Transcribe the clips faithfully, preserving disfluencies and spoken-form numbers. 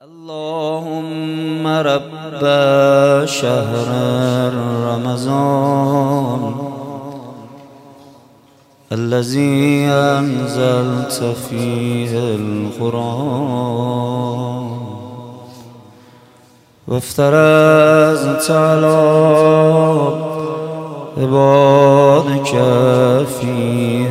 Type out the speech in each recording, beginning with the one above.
اللهم رب شهر رمضان الذي أنزلت فيه القرآن وافترضت على عبادك فيه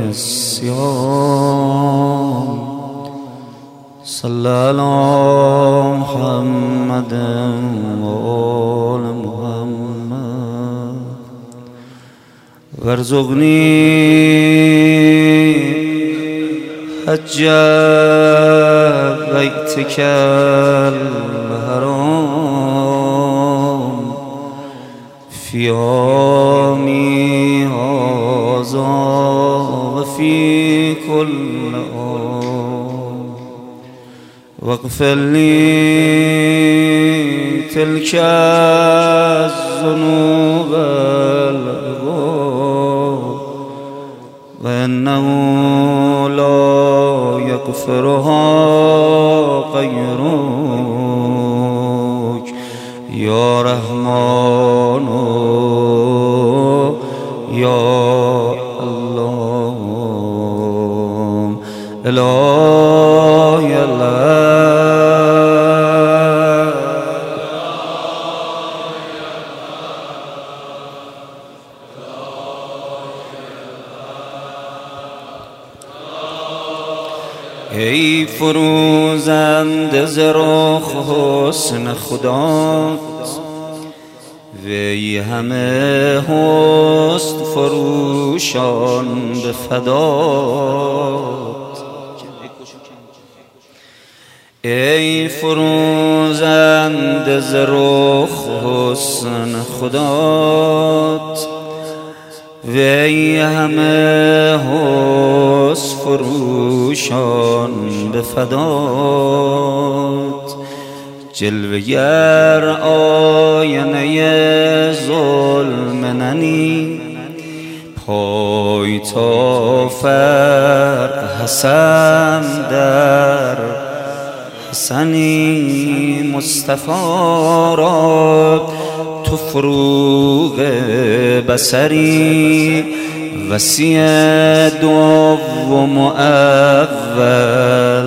الصيام صلى على محمد وآل محمد وارزقني حج بيتك الحرام في عامي هذا وفي كل عام واغفر لي تلك الذنوب الأغوار وإنه لا يغفرها غيرك يا رحمن يا الله إله يا الله ای فروزنده ز رخ حسن خدات وی همه حسن فروشان به فدات ای فروزنده ز رخ حسن خدات وی همه حسن فروشان به فدات جلوه گر آینه ظلم ننی پای تا فرق حسن در حسنی مصطفی را تو فروغ بصری وسیع دوم و اول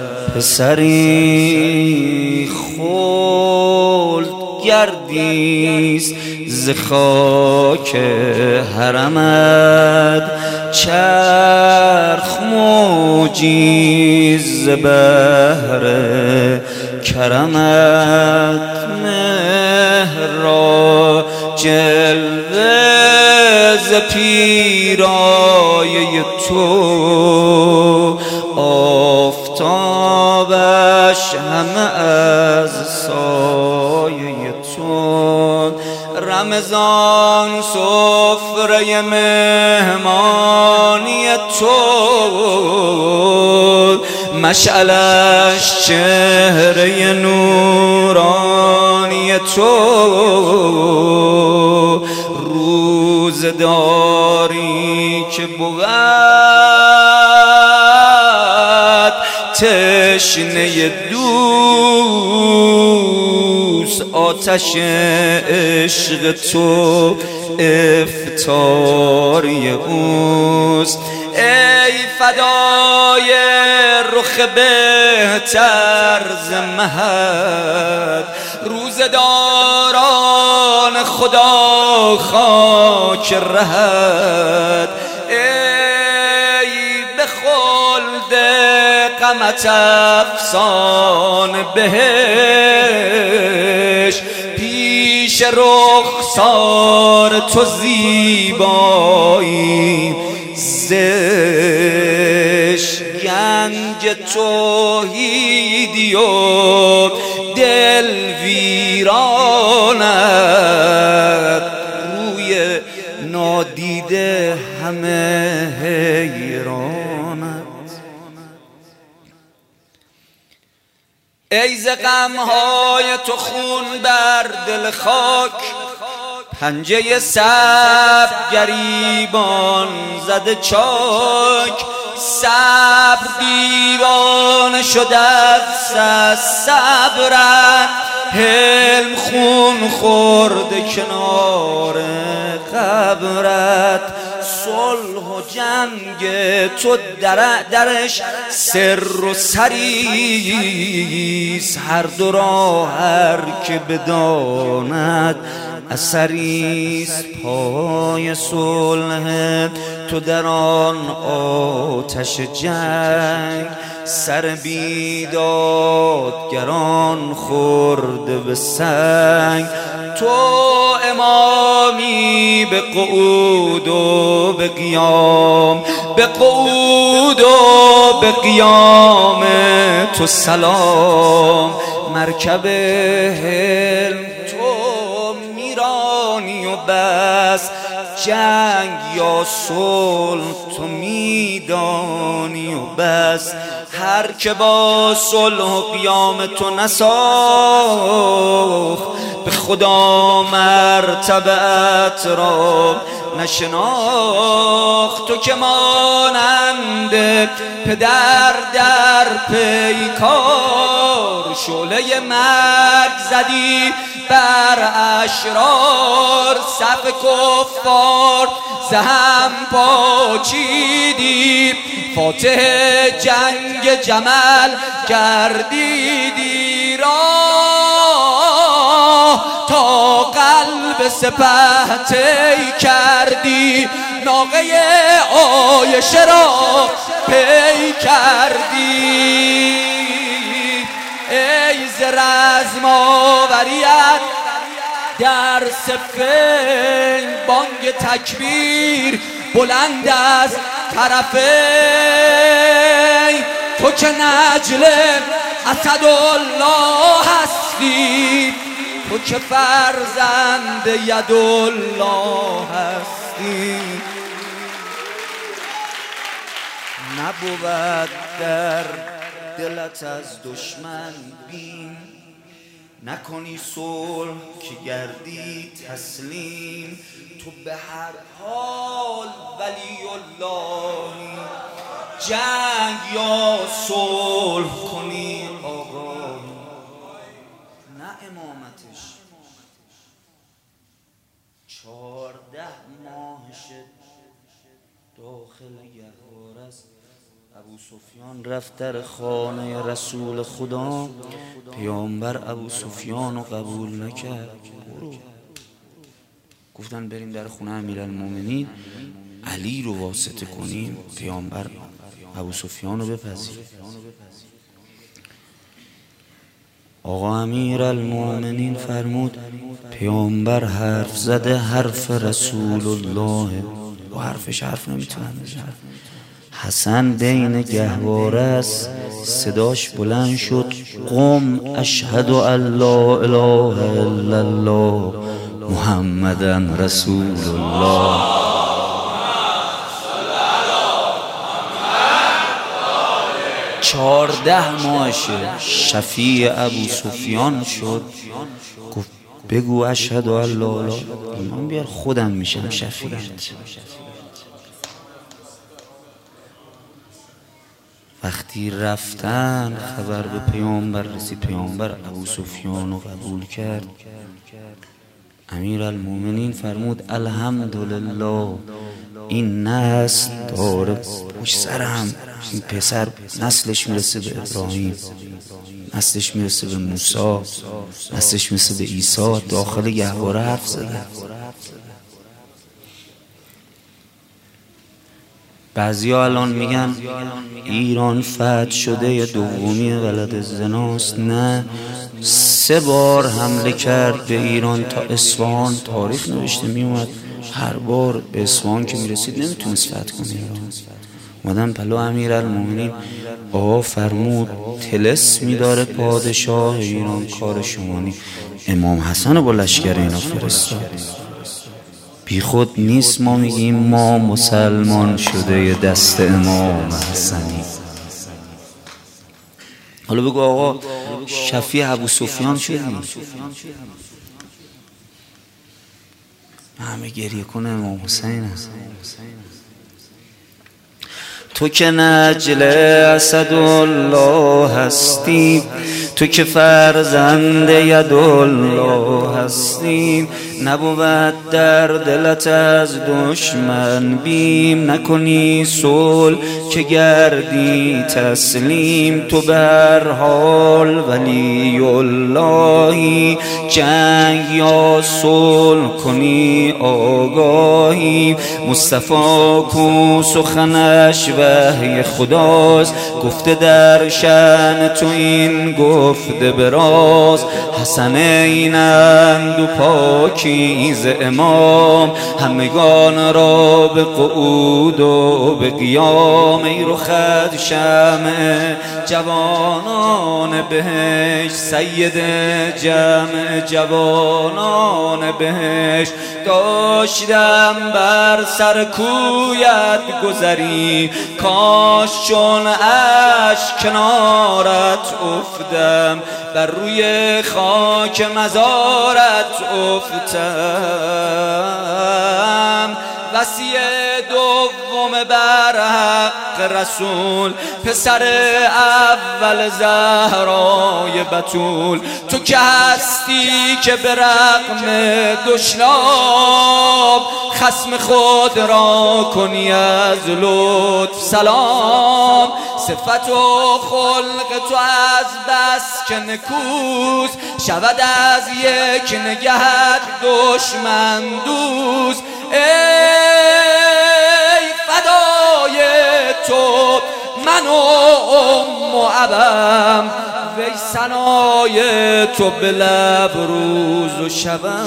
پسری خلد گردیست ز خاک حرمت چرخ موجی ز بحر کرمت مهر را جلوه ز پیرایه تو آفتابش همه از سایه تو رمضان سفره مهمانی تو مشعلش چهره نورانی تو روزداری که بود تشنه دوست آتش عشق تو افطاری اوست ای فدای رخ بهتر ز مهد روزداران خدا خاک رهد ای به خلد غمت افسان بهش پیش رخسار تو زیبایی زش گنج توحیدی و دل ویرانت روی نادیده همه حیرانت ای ز غمهای تو خون بر دل خاک پنجه صبر گریبان زده چاک صبر دیوانه شده از صبرت، حلم خون خورده کنار قبرت، صلح و جنگ تو در درش سر و سریست، هر دو را هر که بداند اثریست، پای صلح تو در آن آتش جنگ، سر بیدادگران خورده به سنگ، تو امامی به قعود و به قیام، به قعود و به قیام تو سلام، مرکب حلم تو میرانی و بس، جنگ یا صلح تو میدانی و بس، هر که با صلح و قیام تو نساخت، به خدا مرتبت را نشناخت. تو که مانند پدر در پیکار، شعله مرگ زدی بر اشرار، صف کفار زهم پاچیدی، فاتح جنگ جمل گردیدی راه، تا قلب سپه طی کردی، ناقه عایشه را پی کردی. ای ز رزم آوریت در صفین، بانگ تکبیر بلند از طرفین، تو که نجل اسدالله هستی، تو که فرزند یدالله هستی، نبود در دلت از دشمن بین، نکنی صلح که گردی تسلیم، تو به هر حال ولی اللهی، جنگ یا صلح کنی آقای، نه امامتش چهارده ماهش داخل گهواره است. ابو سفیان رفت در خانه رسول خدا، پیامبر ابو سفیان رو قبول نکرد. برو. گفتن بریم در خونه امیرالمومنین علی رو واسطه کنیم، پیامبر ابو سفیان رو بپذیر. آقا امیرالمومنین فرمود پیامبر حرف زده، حرف رسول الله و حرفش حرف نمیتونن بزنن. حسن بین گهواره است، صداش بلند شد، قم اشهد ان لا اله الا الله محمدا رسول الله. چهارده ماهشه شفیع ابو سفیان شد، گفت بگو اشهد ان لا اله، ایمان بیار خودم میشم شفیعت. وقتی رفتن خبر به پیامبر رسید، پیامبر ابو سفیان رو قبول کرد. امیرالمومنین فرمود الحمدلله، این نسل داره پشت سرم، این پسر نسلش میرسه به ابراهیم، نسلش میرسه به موسی، نسلش میرسه به عیسی. داخل گهواره حرف زده. بعضیا الان میگن ایران فتح شده یا دومی ولد زناست. نه، سه بار حمله کرد به ایران تا اصفهان. تاریخ نوشته میومد هر بار به اصفهان که میرسید نمیتونست فتح کنه ایران. اومدن پلو امیرالمومنین، آقا فرمود طلسمی داره پادشاه ایران، کار شمانی. امام حسن با لشکر اینا فرستاد. بی خود نیست ما میگیم ما مسلمان شده دست امام حسنی. حالا بگو آقا شفیع ابو سفیان شدی، همه گریه کنه امام حسین هست. تو که نجل اسدالله هستی، تو که فرزند یدالله هستی، نبود در دلت از دشمن بیم، نکنی صلح که گردی تسلیم. تو به هر حال ولی اللهی، جنگ یا صلح کنی آگاهی. مصطفی کو سخنش وحی خداست، گفته در شأن تو این گفته براز. حسنینند و پاکیز امام، همگان را به قعود و به قیام. ای رخت شمع جوانان بهشت، سید جمع جوانان بهشت. داشتم بر سر کویت گذری، کاش چون اشک کنارت افتم، بر روی خاک مزارت افتم. وصی دوم بر حق رسول، پسر اول زهرای بتول. تو که هستی که به رغم دشنام، خصم خود را کنی از لطف سلام. صفت و خلق تو از بس که نکوست، شود از یک نگهت دشمن دوست. ای فدای تو من و ام و ابم، وی ثنای تو به لب روز و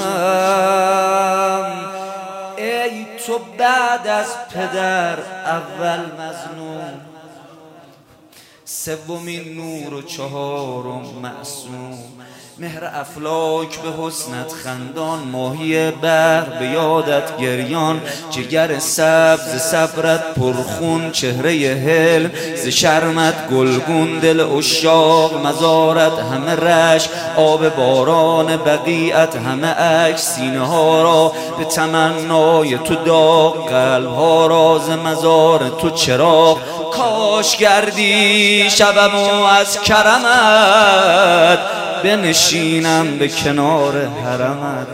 شبم. ای تو بعد از پدر اول مظلوم، سومین نور و چهارم معصوم. مهر افلاک به حسنت خندان، ماهی بحر به یادت گریان. جگر سبز صبرت پرخون، چهره حلم ز شرمت گلگون. دل عشاق مزارت همه رشک، آب باران بقیعت همه عکس. سینه ها را به تمنای تو داغ، قلب ها را ز مزار تو چراغ. کاش گردی شبم و از کرمت، بنشینم به کنار حرمت.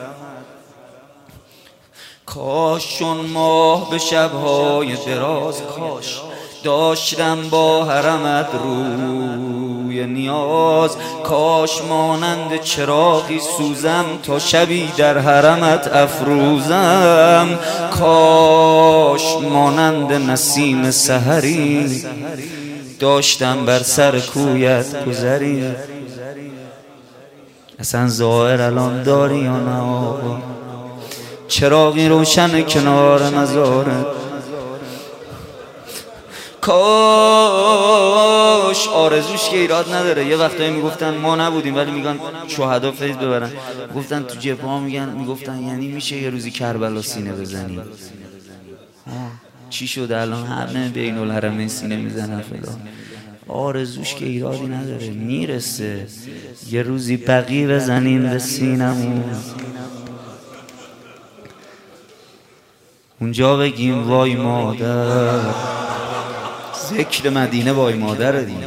کاش چون ماه به شبهای دراز، کاش داشتم با حرمت روی نیاز. کاش مانند چراغی سوزم، تا شبی در حرمت افروزم. کاش مانند نسیم سحری، داشتم بر سر کویت گذری. اصلا ظاهر الان داری یا نه آقا؟ چراغی روشن کنار مزارت. کاش آرزوش که ایراد نداره. یه وقتایی میگفتن ما نبودیم ولی میگن شهدا فیض ببرن. گفتن تو جبهه ها میگن میگفتن یعنی میشه یه روزی کربلا سینه بزنیم. چی شد الان همه بین الحرمین سینه میزنن فلان. آرزوش که ایرادی نداره، میرسه یه روزی بقی بزنیم به سینمون، اونجا بگیم وای مادر. ذکر مدینه وای مادر دیگه.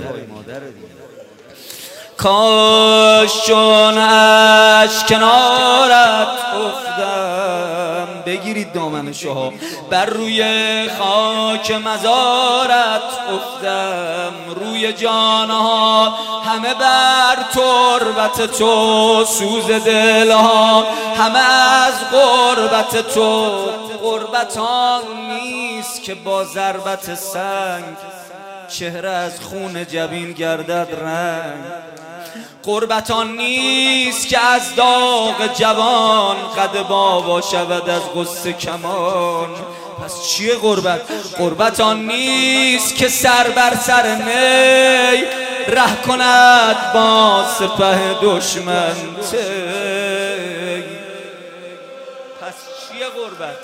کاش چون اشک کنارت افتم، بگیرید دامن شها، بر روی خاک مزارت افتم. روی جانها همه بر تربت تو، سوز دلها همه از غربت تو. غربت آن نیست که با ضربت سنگ، چهره از خون جبین گردد رنگ. غربت آن نیست که از داغ جوان، قد بابا شود از غصه کمان. پس چیه غربت؟ غربت آن نیست که سر بر سر می، ره کند با سپه دشمن تی. پس چیه غربت؟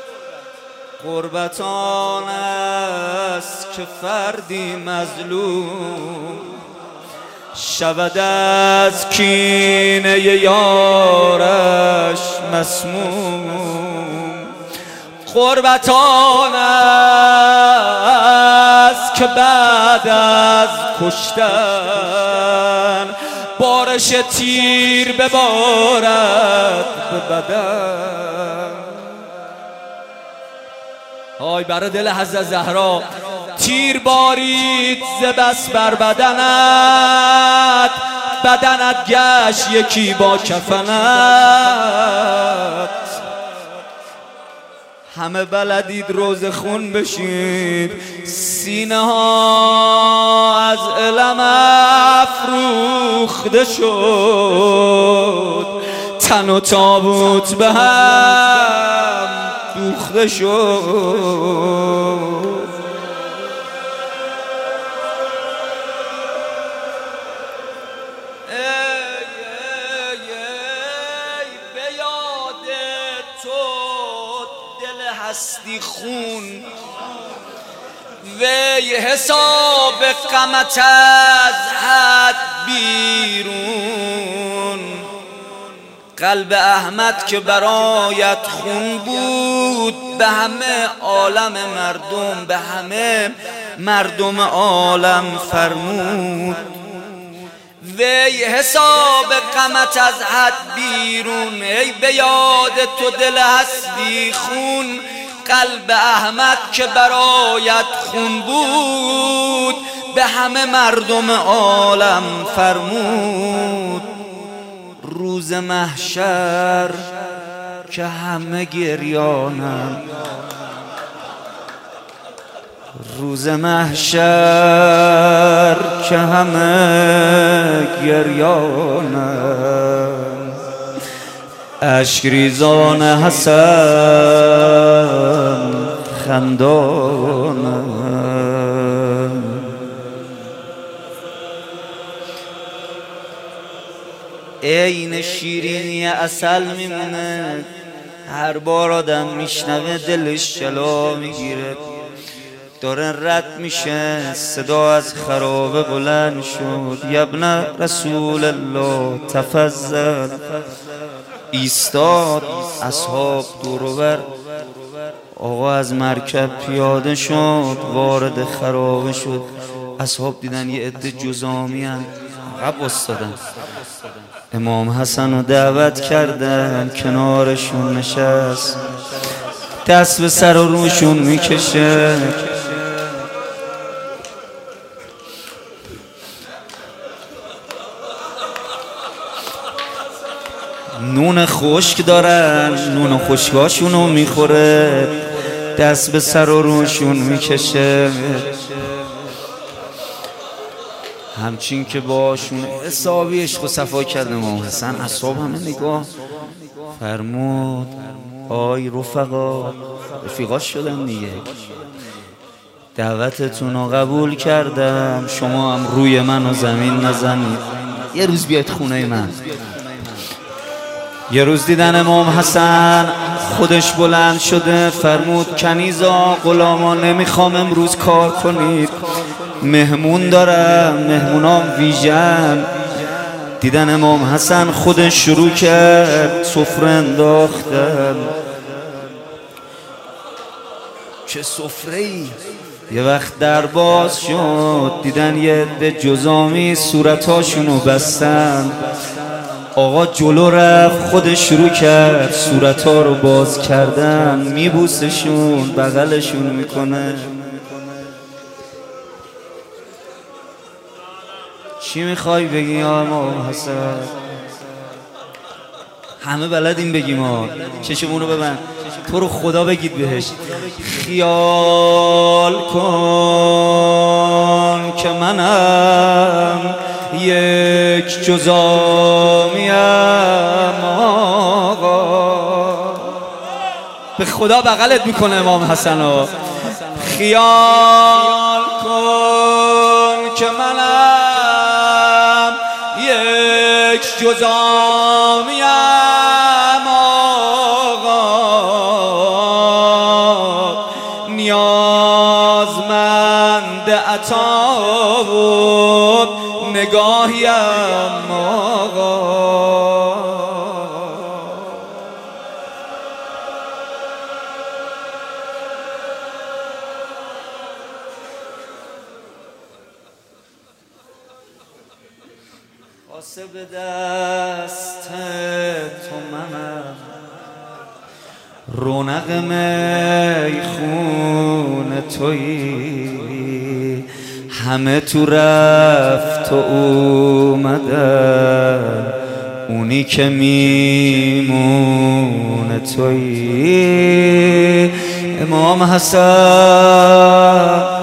غربت آن است که فردی مظلوم، شود از کینه یارش مسموم. غربت آن است که بعد از کشتن بارش تیر ببارد به بدن. آی برای دل حضرت زهرا تیر بارید ز بس بر بدنت، بدنت گشت یکی با کفنت. همه بلدید روز خون بشید، سینه ها از علم افروخته شد، تن و تابوت به هم دوخته شد. هستی خون وی حساب غمت از حد بیرون، قلب احمد که برایت خون بود به همه عالم مردم، به همه مردم عالم فرمود. وی حساب غمت از حد بیرون، ای به یاد تو دل هستی خون، قلب احمد که برایت خون بود به همه مردم عالم فرمود. روز محشر که همه گریانم، روز محشر که همه گریانم، اشک ریزان حسن خندانم. عین شیرینی عسل میمونه، هر بار آدم میشنوه دلش جلا میگیره. داره رد میشه صدا از خرابه بلند شد، یبن رسول الله تفضل. ایستاد اصحاب دور و بر، آقا از مرکب پیاده شد وارد خرابه شد. اصحاب دیدن یه عده جزامی هن عقب استادن، امام حسن رو دعوت کردن کنارشون نشست، دست به سر و روشون میکشه. نون خشک دارن، نون خشکاشونو میخوره، دست به سر و روشون میکشه. همچین که باشون حسابی عشق و صفا کرده امام حسن، اصحاب همه نگاه فرمود آی رفقا، رفیقاش شدن دیگه، دعوتتون رو قبول کردم، شما هم روی من و زمین نزنید، یه روز بیاید خونه من. یه روز دیدن امام حسن خودش بلند شده فرمود کنیزا غلامان نمیخوام امروز کار کنید، مهمون دارم، مهمونام ویژن. دیدن امام حسن خودش شروع کرد سفره انداختن. چه سفره‌ای؟ یه وقت در باز شد، دیدن یه عده جزامی صورتاشونو بستن. آقا جلو رفت خودش شروع کرد صورتها رو باز کردن، میبوسشون، بغلشون میکنه. چی میخوای بگی یا امام حسن؟ همه بلدیم بگیم ها، چشمونو ببند، تو رو خدا بگید بهش خیال کن که منم یک جزامیم آقا. به خدا بغلت میکنه امام حسن ها. خیال کن که منم یک جزامیم آقا، نیازمند عطا و نگاهیم آقا. به دست تو ممن رونق میخون تویی همه تو رفت و اومدن اونی که میمونه تویی امام حسن